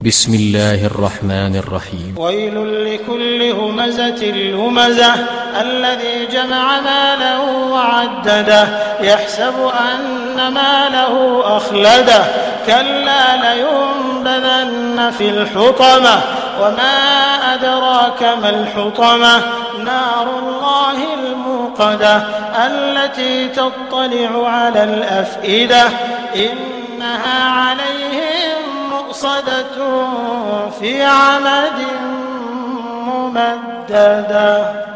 بسم الله الرحمن الرحيم. ويل لكل همزة لمزة الذي جمع ماله وعدده يحسب أن ماله أخلده كلا لينبذن في الحطمة وما أدراك ما الحطمة نار الله الموقدة التي تطلع على الأفئدة إنها عليهم مؤصدة في عمد ممددة.